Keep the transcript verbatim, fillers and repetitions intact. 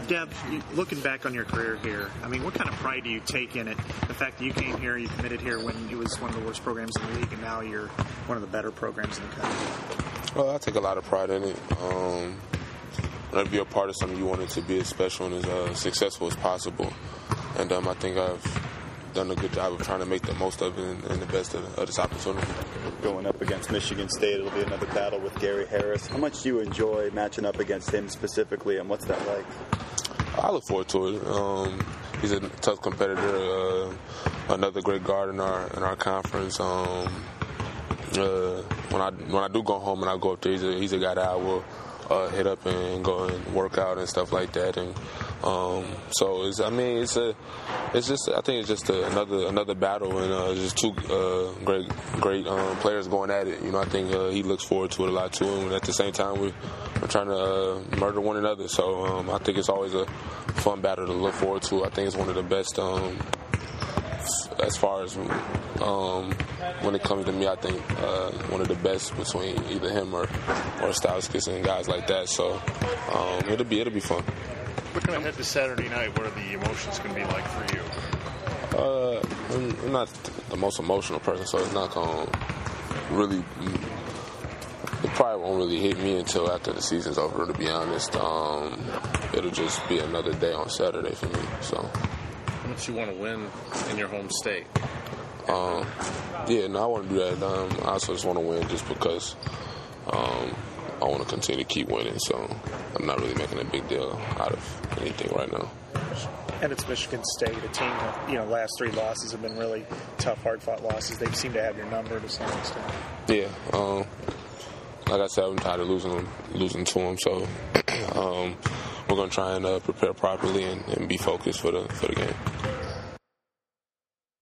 Deb, you, looking back on your career here, I mean, what kind of pride do you take in it? The fact that you came here, you committed here when it was one of the worst programs in the league, and now you're one of the better programs in the country. Well, I take a lot of pride in it. Um, whenever you're a part of something, you want it to be as special and as uh, successful as possible. And um, I think I've done a good job of trying to make the most of it and, and the best of, of this opportunity. Going up against Michigan State, it'll be another battle with Gary Harris. How much do you enjoy matching up against him specifically, and what's that like? I look forward to it. Um, he's a tough competitor, uh, another great guard in our in our conference. Um, uh, when I when I do go home and I go up there, he's a, he's a guy that I will uh, hit up and go and work out and stuff like that. And um, so it's, I mean, it's a it's just I think it's just a, another another battle, and uh, just two uh, great great um, players going at it. You know, I think uh, he looks forward to it a lot too, and at the same time we. We're trying to uh, murder one another, so um, I think it's always a fun battle to look forward to. I think it's one of the best um, as far as um, when it comes to me. I think uh, one of the best between either him or or Stauskas and guys like that. So um, it'll be it'll be fun. Looking ahead to Saturday night, what are the emotions going to be like for you? Uh, I'm, I'm not the most emotional person, so it's not going to really. It probably won't really hit me until after the season's over, to be honest. Um, it'll just be another day on Saturday for me. So, how much you want to win in your home state? Um, yeah, no, I want to do that. Um, I also just want to win just because um, I want to continue to keep winning. So I'm not really making a big deal out of anything right now. And it's Michigan State, a team that, you know, last three losses have been really tough, hard-fought losses. They seem to have your number to some extent. Yeah. Um, Like I said, I'm tired of losing them, losing to them. So um, we're gonna try and uh, prepare properly and, and be focused for the for the game.